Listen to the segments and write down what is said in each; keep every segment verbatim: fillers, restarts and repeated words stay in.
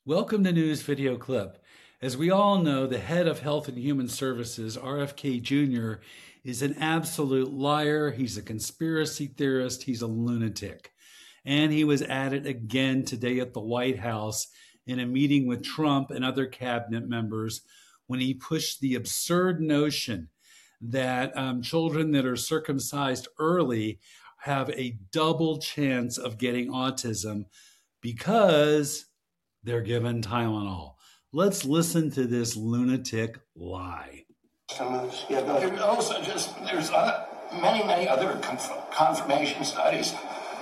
Welcome to News Video Clip. As we all know, the head of Health and Human Services, R F K Junior, is an absolute liar. He's a conspiracy theorist. He's a lunatic. And he was at it again today at the White House in a meeting with Trump and other cabinet members when he pushed the absurd notion that um, children that are circumcised early have a double chance of getting autism because they're given Tylenol. Let's listen to this lunatic lie. Yeah, there's also just, there's other, many, many other conf- confirmation studies.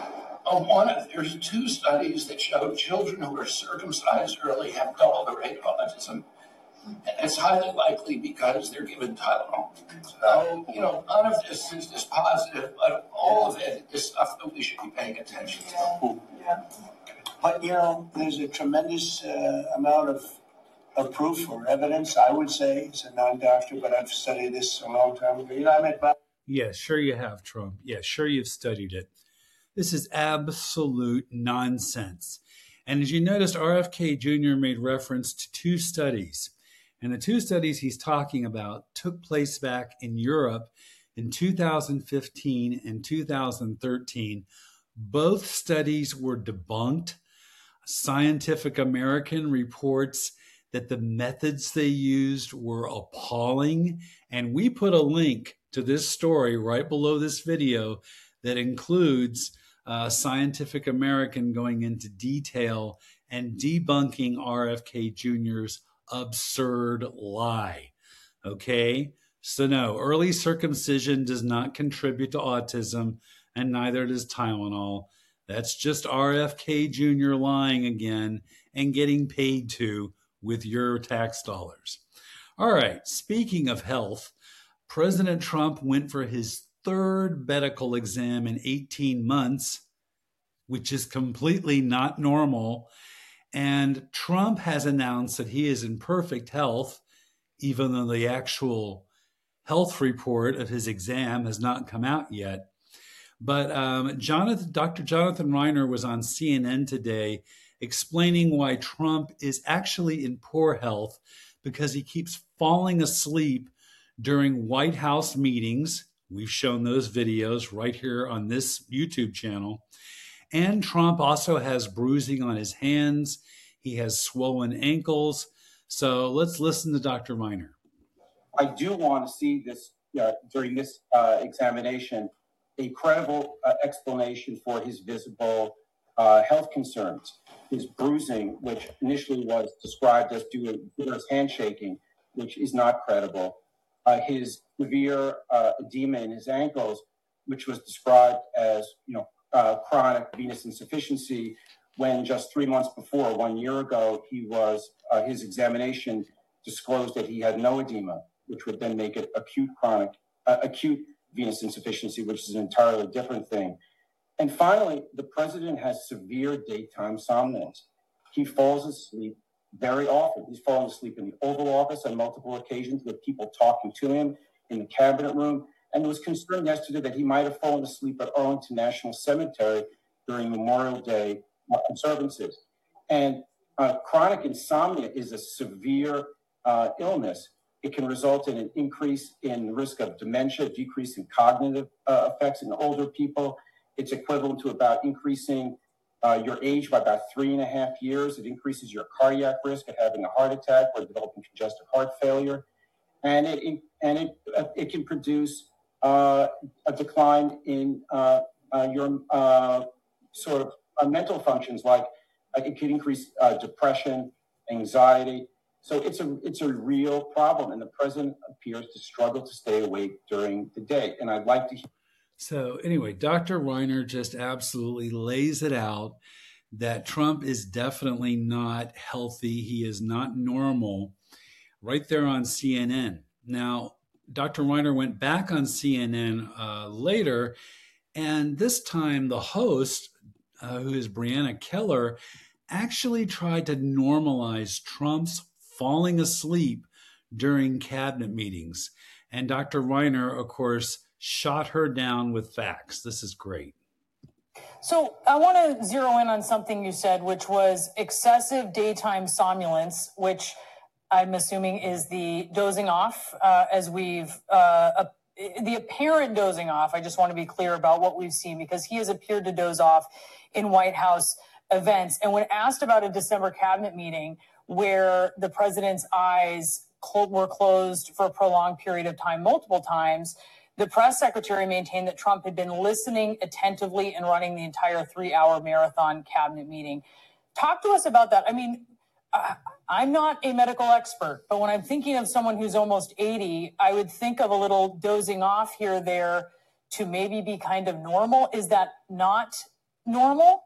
Oh, one, there's two studies that show children who are circumcised early have double the rate of autism. And it's highly likely because they're given Tylenol. So, you know, none of this is just positive, but all of it is stuff that we should be paying attention to. Yeah. But, you know, there's a tremendous uh, amount of, of proof or evidence, I would say, as a non-doctor, but I've studied this a long time ago. You know, I mean, but yeah, sure you have, Trump. Yeah, sure you've studied it. This is absolute nonsense. And as you noticed, R F K Junior made reference to two studies. And the two studies he's talking about took place back in Europe in two thousand fifteen and two thousand thirteen. Both studies were debunked. Scientific American reports that the methods they used were appalling. And we put a link to this story right below this video that includes uh, Scientific American going into detail and debunking R F K Junior's absurd lie. Okay? So no, early circumcision does not contribute to autism, and neither does Tylenol. That's just R F K Junior lying again and getting paid to with your tax dollars. All right, speaking of health, President Trump went for his third medical exam in eighteen months, which is completely not normal. And Trump has announced that he is in perfect health, even though the actual health report of his exam has not come out yet. But um, Jonathan, Doctor Jonathan Reiner was on C N N today explaining why Trump is actually in poor health because he keeps falling asleep during White House meetings. We've shown those videos right here on this YouTube channel. And Trump also has bruising on his hands. He has swollen ankles. So let's listen to Doctor Reiner. I do want to see this uh, during this uh, examination, a credible uh, explanation for his visible uh, health concerns. His bruising, which initially was described as due to vigorous handshaking, which is not credible. Uh, his severe uh, edema in his ankles, which was described as, you know, uh, chronic venous insufficiency, when just three months before, one year ago, he was uh, his examination disclosed that he had no edema, which would then make it acute chronic, uh, acute venous insufficiency, which is an entirely different thing. And finally, the president has severe daytime somnolence. He falls asleep very often. He's fallen asleep in the Oval Office on multiple occasions with people talking to him in the cabinet room. And there was concern yesterday that he might have fallen asleep at Arlington National Cemetery during Memorial Day observances. And uh, chronic insomnia is a severe uh, illness. It can result in an increase in the risk of dementia, decrease in cognitive uh, effects in older people. It's equivalent to about increasing uh, your age by about three and a half years. It increases your cardiac risk of having a heart attack or developing congestive heart failure. And it, it and it uh, it can produce uh, a decline in uh, uh, your uh, sort of uh, mental functions, like uh, it can increase uh, depression, anxiety. So it's a it's a real problem, and the president appears to struggle to stay awake during the day. And I'd like to hear. So anyway, Doctor Reiner just absolutely lays it out that Trump is definitely not healthy. He is not normal, right there on C N N. Now, Doctor Reiner went back on C N N uh, later, and this time the host, uh, who is Brianna Keller, actually tried to normalize Trump's falling asleep during cabinet meetings. And Doctor Reiner, of course, shot her down with facts. This is great. So I want to zero in on something you said, which was excessive daytime somnolence, which I'm assuming is the dozing off, uh, as we've, uh, the apparent dozing off. I just want to be clear about what we've seen, because he has appeared to doze off in White House events. And when asked about a December cabinet meeting where the president's eyes cl- were closed for a prolonged period of time, multiple times, the press secretary maintained that Trump had been listening attentively and running the entire three-hour marathon cabinet meeting. Talk to us about that. I mean, uh, I'm not a medical expert, but when I'm thinking of someone who's almost eighty, I would think of a little dozing off here or there to maybe be kind of normal. Is that not normal?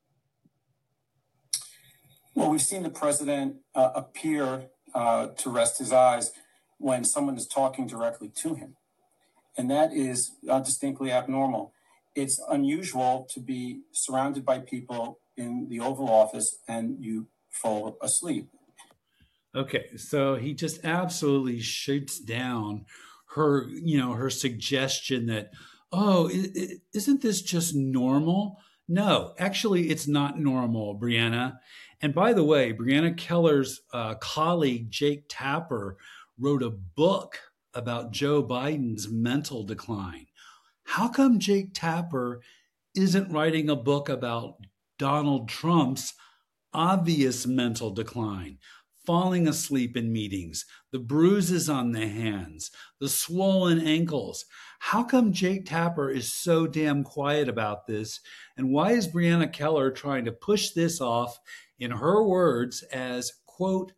Well, we've seen the president uh, appear uh, to rest his eyes when someone is talking directly to him. And that is uh, distinctly abnormal. It's unusual to be surrounded by people in the Oval Office and you fall asleep. Okay, so he just absolutely shoots down her, you know, her suggestion that, oh, it, it, isn't this just normal? No, actually, it's not normal, Brianna. And by the way, Brianna Keller's uh, colleague, Jake Tapper, wrote a book about Joe Biden's mental decline. How come Jake Tapper isn't writing a book about Donald Trump's obvious mental decline? Falling asleep in meetings, the bruises on the hands, the swollen ankles. How come Jake Tapper is so damn quiet about this? And why is Brianna Keller trying to push this off, in her words, as, quote,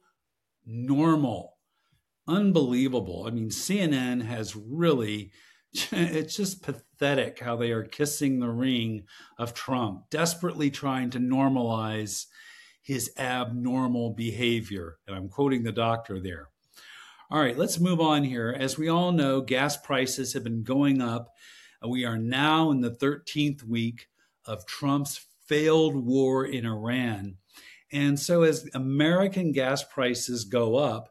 normal? Unbelievable. I mean, C N N has really, it's just pathetic how they are kissing the ring of Trump, desperately trying to normalize his abnormal behavior. And I'm quoting the doctor there. All right, let's move on here. As we all know, gas prices have been going up. We are now in the thirteenth week of Trump's failed war in Iran. And so as American gas prices go up,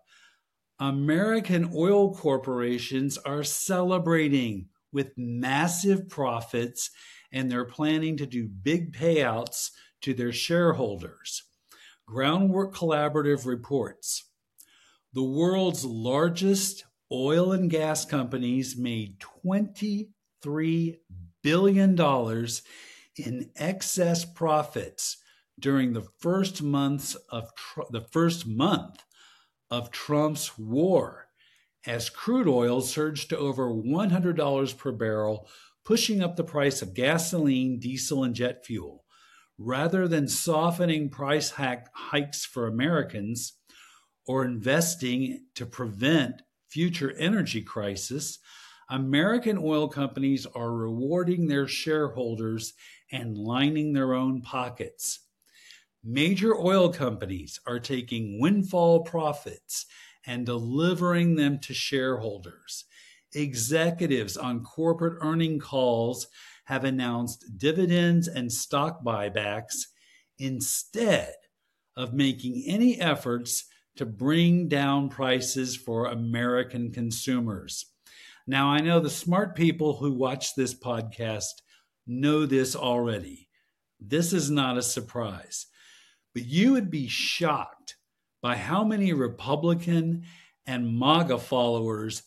American oil corporations are celebrating with massive profits, and they're planning to do big payouts to their shareholders. Groundwork Collaborative reports the world's largest oil and gas companies made twenty-three billion dollars in excess profits during the first months of tr- the first month of Trump's war, as crude oil surged to over one hundred dollars per barrel, pushing up the price of gasoline, diesel, and jet fuel. Rather than softening price hack hikes for Americans or investing to prevent future energy crisis, American oil companies are rewarding their shareholders and lining their own pockets. Major oil companies are taking windfall profits and delivering them to shareholders. Executives on corporate earning calls have announced dividends and stock buybacks instead of making any efforts to bring down prices for American consumers. Now, I know the smart people who watch this podcast know this already. This is not a surprise. But you would be shocked by how many Republican and MAGA followers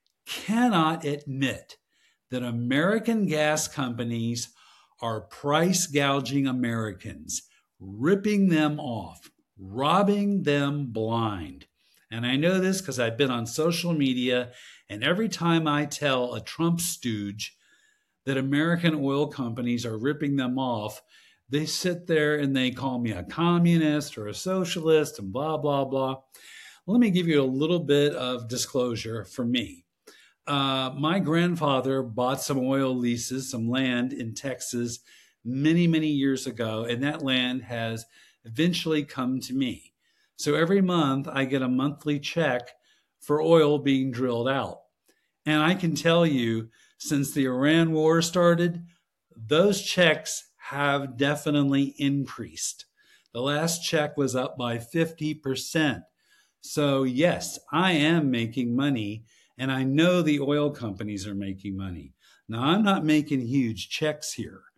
cannot admit that American gas companies are price gouging Americans, ripping them off, robbing them blind. And I know this because I've been on social media, and every time I tell a Trump stooge that American oil companies are ripping them off, they sit there and they call me a communist or a socialist and blah, blah, blah. Let me give you a little bit of disclosure for me. Uh, my grandfather bought some oil leases, some land in Texas many, many years ago, and that land has eventually come to me. So every month I get a monthly check for oil being drilled out. And I can tell you, since the Iran war started, those checks have definitely increased. The last check was up by fifty percent. So yes, I am making money, and I know the oil companies are making money. Now, I'm not making huge checks here,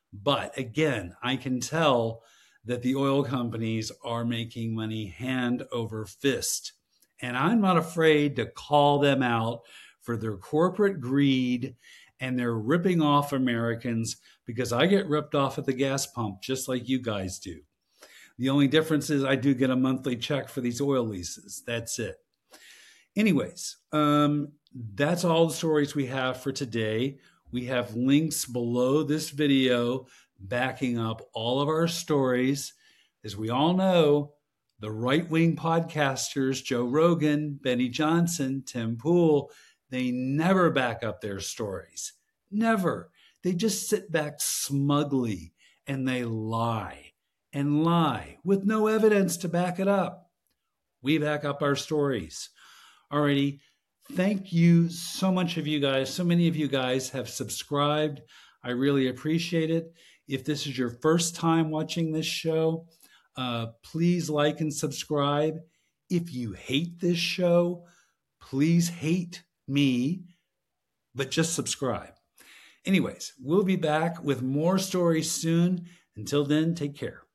But again, I can tell that the oil companies are making money hand over fist. And I'm not afraid to call them out for their corporate greed and they're ripping off Americans, because I get ripped off at the gas pump just like you guys do. The only difference is I do get a monthly check for these oil leases. That's it. Anyways, um, that's all the stories we have for today. We have links below this video backing up all of our stories. As we all know, the right-wing podcasters, Joe Rogan, Benny Johnson, Tim Pool, they never back up their stories. Never. They just sit back smugly and they lie and lie with no evidence to back it up. We back up our stories. Alrighty. Thank you so much of you guys. So many of you guys have subscribed. I really appreciate it. If this is your first time watching this show, uh, please like and subscribe. If you hate this show, please hate me, but just subscribe. Anyways, we'll be back with more stories soon. Until then, take care.